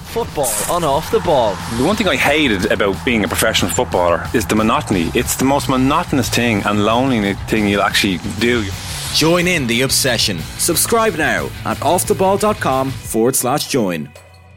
Football on Off the Ball. The one thing I hated about being a professional footballer is the monotony. It's the most monotonous thing and lonely thing you'll actually do. Join in the obsession. Subscribe now at offtheball.com/join.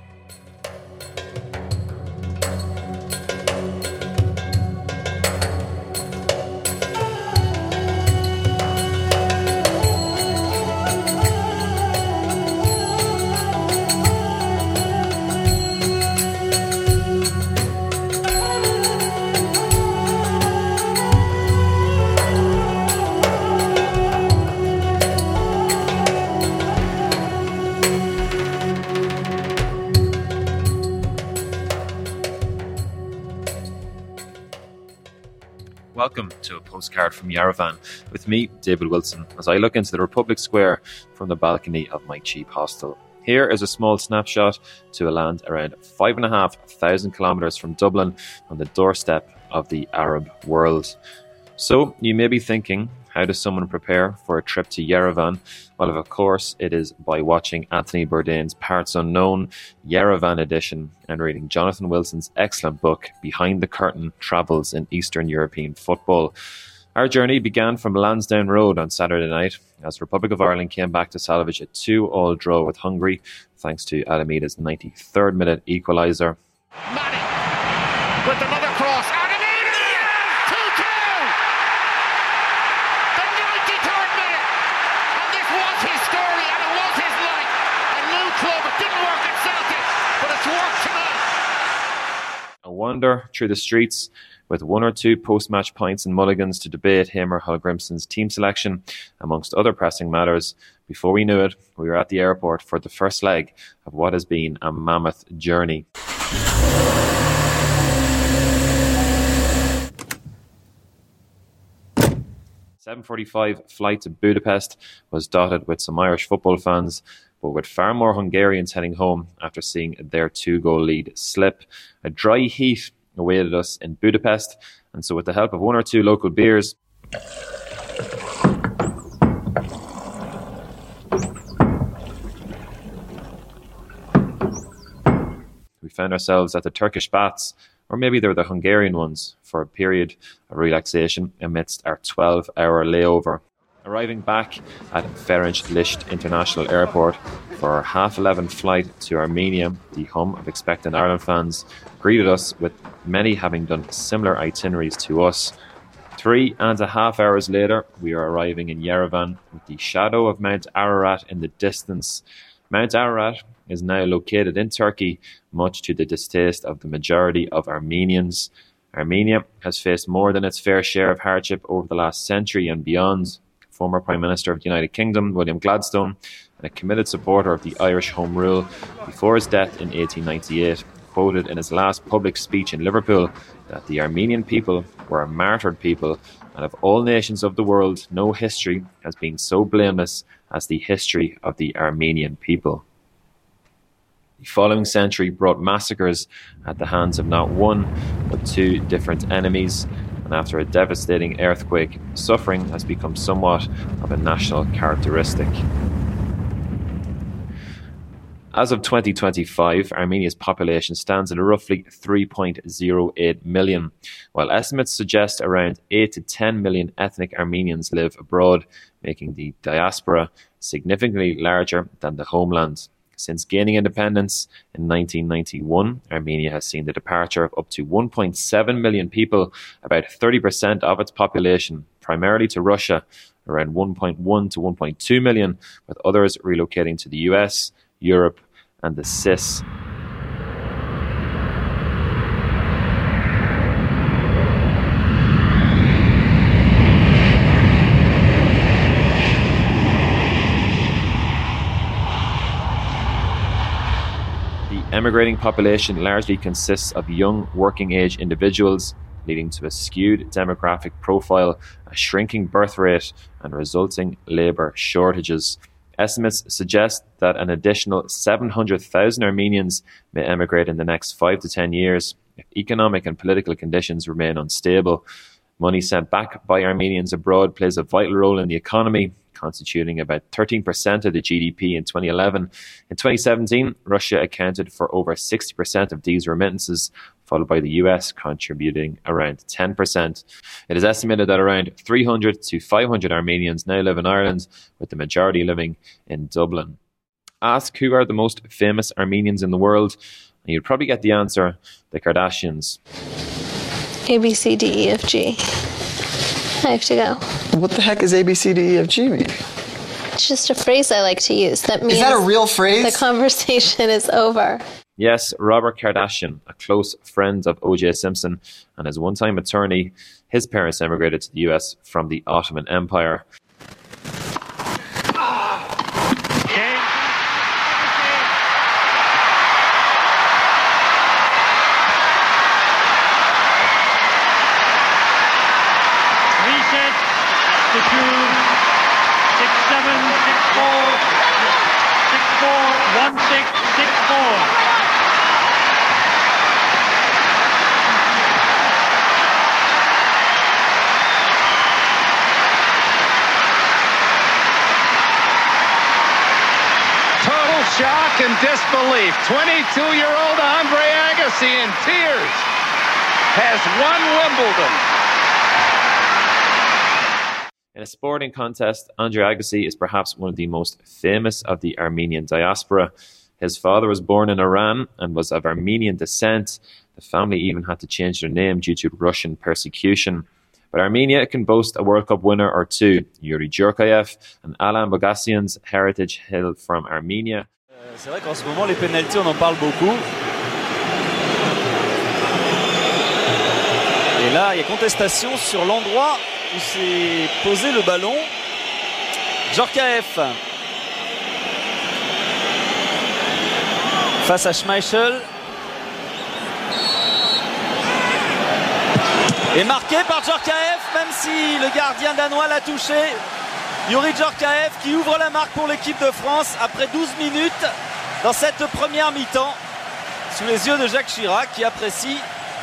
Welcome to a postcard from Yerevan with me, David Wilson, as I look into the Republic Square from the balcony of my cheap hostel. Here is a small snapshot to a land around 5,500 kilometres from Dublin on the doorstep of the Arab world. So you may be thinking, how does someone prepare for a trip to Yerevan? Well, of course, it is by watching Anthony Bourdain's Parts Unknown Yerevan edition and reading Jonathan Wilson's excellent book, Behind the Curtain, Travels in Eastern European Football. Our journey began from Lansdowne Road on Saturday night as Republic of Ireland came back to salvage a 2-2 draw with Hungary, thanks to Adamida's 93rd minute equaliser. Manning with another cross. A wander through the streets with one or two post-match pints and mulligans to debate him or Hallgrimsson's team selection, amongst other pressing matters. Before we knew it, we were at the airport for the first leg of what has been a mammoth journey. The 7:45 flight to Budapest was dotted with some Irish football fans, but with far more Hungarians heading home after seeing their 2-goal lead slip. A dry heat awaited us in Budapest, and so with the help of one or two local beers, we found ourselves at the Turkish baths, or maybe they were the Hungarian ones, for a period of relaxation amidst our 12-hour layover. Arriving back at Ferenc Liszt International Airport for our 11:30 flight to Armenia, the home of expectant Ireland fans greeted us, with many having done similar itineraries to us. 3.5 hours later, we are arriving in Yerevan with the shadow of Mount Ararat in the distance. Mount Ararat is now located in Turkey, much to the distaste of the majority of Armenians. Armenia has faced more than its fair share of hardship over the last century and beyond. Former Prime Minister of the United Kingdom, William Gladstone, and a committed supporter of the Irish Home Rule before his death in 1898, quoted in his last public speech in Liverpool that the Armenian people were a martyred people, and of all nations of the world, no history has been so blameless as the history of the Armenian people. The following century brought massacres at the hands of not one, but two different enemies, and after a devastating earthquake, suffering has become somewhat of a national characteristic. As of 2025, Armenia's population stands at roughly 3.08 million, while estimates suggest around 8 to 10 million ethnic Armenians live abroad, making the diaspora significantly larger than the homeland. Since gaining independence in 1991, Armenia has seen the departure of up to 1.7 million people, about 30% of its population, primarily to Russia, around 1.1 to 1.2 million, with others relocating to the US, Europe, and the CIS. Emigrating population largely consists of young working-age individuals, leading to a skewed demographic profile, a shrinking birth rate, and resulting labour shortages. Estimates suggest that an additional 700,000 Armenians may emigrate in the next 5 to 10 years if economic and political conditions remain unstable. Money sent back by Armenians abroad plays a vital role in the economy, constituting about 13% of the GDP in 2011. In 2017, Russia accounted for over 60% of these remittances, followed by the US contributing around 10%. It is estimated that around 300 to 500 Armenians now live in Ireland, with the majority living in Dublin. Ask who are the most famous Armenians in the world, and you'd probably get the answer: the Kardashians. A, B, C, D, E, F, G. I have to go. What the heck is A, B, C, D, E, F, G mean? It's just a phrase I like to use. That means is that a real phrase? The conversation is over. Yes, Robert Kardashian, a close friend of O.J. Simpson and his one-time attorney. His parents emigrated to the US from the Ottoman Empire. Shock and disbelief. 22-year-old Andre Agassi in tears has won Wimbledon. In a sporting contest, Andre Agassi is perhaps one of the most famous of the Armenian diaspora. His father was born in Iran and was of Armenian descent. The family even had to change their name due to Russian persecution. But Armenia can boast a World Cup winner or two. Yuri Djorkaeff and Alan Bogassian's heritage hail from Armenia. C'est vrai qu'en ce moment, les pénaltys, on en parle beaucoup. Et là, il y a contestation sur l'endroit où s'est posé le ballon. Djorkaeff face à Schmeichel. Et marqué par Djorkaeff, même si le gardien danois l'a touché. Yuri Djorkaeff qui ouvre la marque pour l'équipe de France après 12 minutes dans cette première mi-temps, sous les yeux de Jacques Chirac qui apprécie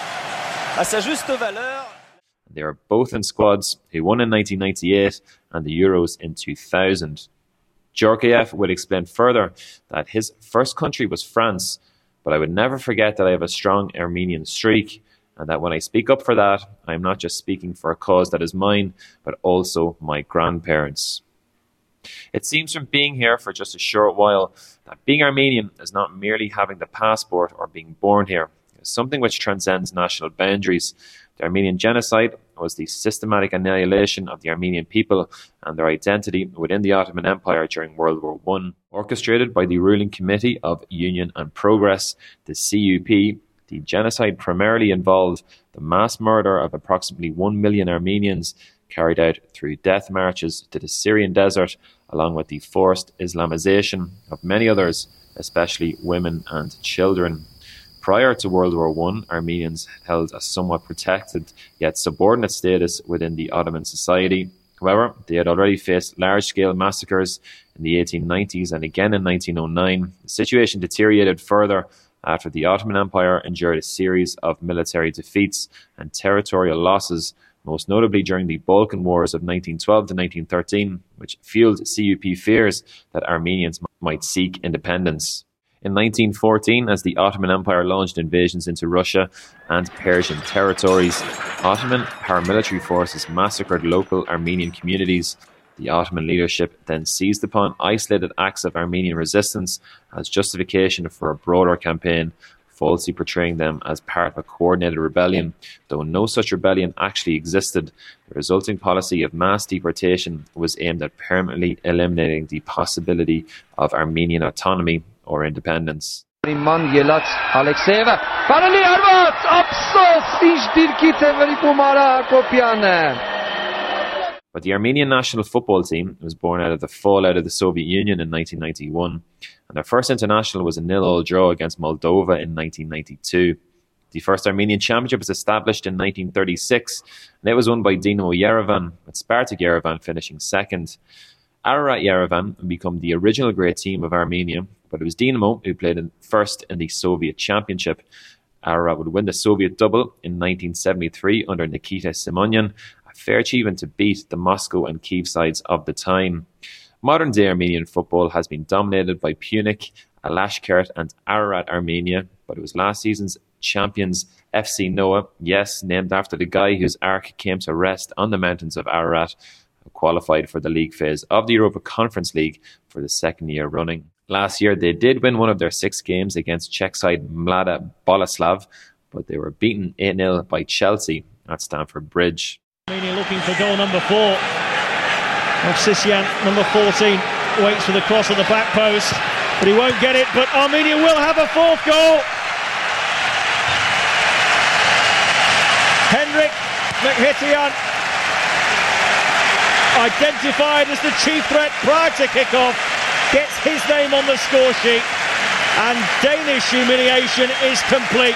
à sa juste valeur. They are both in squads who won in 1998 and the Euros in 2000. Djorkaeff would explain further that his first country was France, but I would never forget that I have a strong Armenian streak, and that when I speak up for that, I am not just speaking for a cause that is mine, but also my grandparents. It seems from being here for just a short while that being Armenian is not merely having the passport or being born here. It's something which transcends national boundaries. The Armenian genocide was the systematic annihilation of the Armenian people and their identity within the Ottoman Empire during World War I. Orchestrated by the ruling Committee of Union and Progress, the CUP, the genocide primarily involved the mass murder of approximately 1 million Armenians carried out through death marches to the Syrian desert, along with the forced Islamization of many others, especially women and children. Prior to World War I, Armenians held a somewhat protected yet subordinate status within the Ottoman society. However, they had already faced large-scale massacres in the 1890s and again in 1909. The situation deteriorated further after the Ottoman Empire endured a series of military defeats and territorial losses, most notably during the Balkan Wars of 1912 to 1913, which fueled CUP fears that Armenians might seek independence. In 1914, as the Ottoman Empire launched invasions into Russia and Persian territories, Ottoman paramilitary forces massacred local Armenian communities. The Ottoman leadership then seized upon isolated acts of Armenian resistance as justification for a broader campaign, falsely portraying them as part of a coordinated rebellion, though no such rebellion actually existed. The resulting policy of mass deportation was aimed at permanently eliminating the possibility of Armenian autonomy or independence. But the Armenian national football team was born out of the fallout of the Soviet Union in 1991, and their first international was a 0-0 draw against Moldova in 1992. The first Armenian championship was established in 1936, and it was won by Dinamo Yerevan, with Spartak Yerevan finishing second. Ararat Yerevan would become the original great team of Armenia, but it was Dinamo who played first in the Soviet Championship. Ararat would win the Soviet double in 1973 under Nikita Simonyan, a fair achievement to beat the Moscow and Kyiv sides of the time. Modern day Armenian football has been dominated by Punic, Alashkert and Ararat Armenia, but it was last season's champions FC Noah, yes, named after the guy whose ark came to rest on the mountains of Ararat, who qualified for the league phase of the Europa Conference League for the second year running. Last year they did win one of their 6 games against Czech side Mlada Boleslav, but they were beaten 8-0 by Chelsea at Stamford Bridge. Armenia looking for goal number 4. Sisyan, number 14, waits for the cross on the back post, but he won't get it, but Armenia will have a 4th goal. Henrik Mkhitaryan, identified as the chief threat prior to kick-off, gets his name on the score sheet, and Danish humiliation is complete.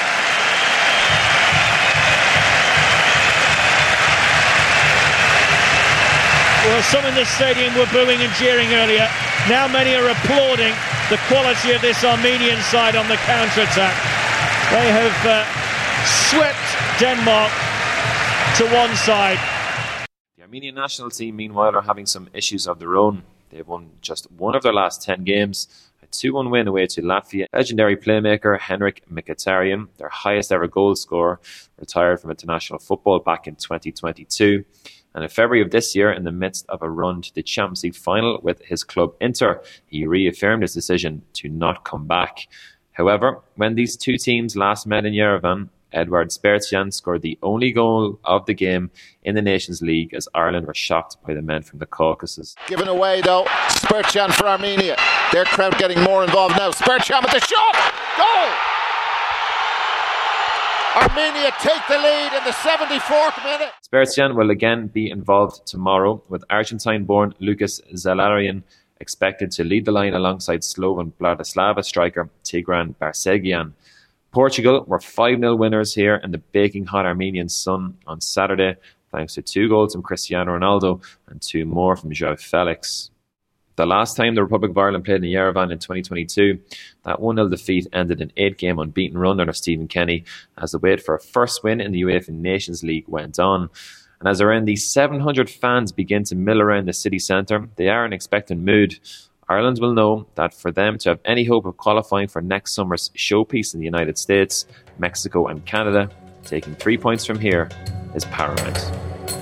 Well, some in the stadium were booing and jeering earlier. Now many are applauding the quality of this Armenian side on the counter-attack. They have swept Denmark to one side. The Armenian national team, meanwhile, are having some issues of their own. They've won just one of their last 10 games, a 2-1 win away to Latvia. Legendary playmaker Henrik Mkhitaryan, their highest ever goal scorer, retired from international football back in 2022. And in February of this year, in the midst of a run to the Champions League final with his club Inter, he reaffirmed his decision to not come back. However, when these two teams last met in Yerevan, Edward Spertian scored the only goal of the game in the Nations League as Ireland were shocked by the men from the Caucasus. Given away though, Spertian for Armenia. Their crowd getting more involved now. Spertian with the shot! Goal! Armenia take the lead in the 74th minute. Spertian will again be involved tomorrow, with Argentine-born Lucas Zalarian expected to lead the line alongside Slovan Bratislava striker Tigran Barsegian. Portugal were 5-0 winners here in the baking hot Armenian sun on Saturday, thanks to 2 goals from Cristiano Ronaldo and 2 more from João Felix. The last time the Republic of Ireland played in Yerevan in 2022, that 1-0 defeat ended an 8-game unbeaten run under Stephen Kenny as the wait for a first win in the UEFA Nations League went on. And as around the 700 fans begin to mill around the city centre, they are in expectant mood. Ireland will know that for them to have any hope of qualifying for next summer's showpiece in the United States, Mexico and Canada, taking 3 points from here is paramount.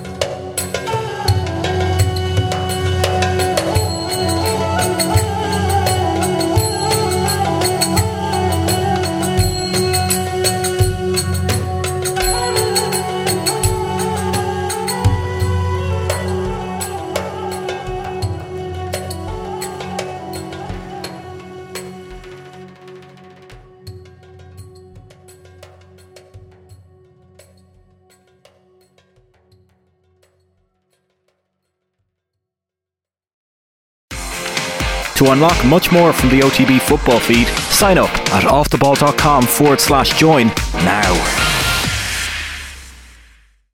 To unlock much more from the OTB football feed, sign up at offtheball.com/join now.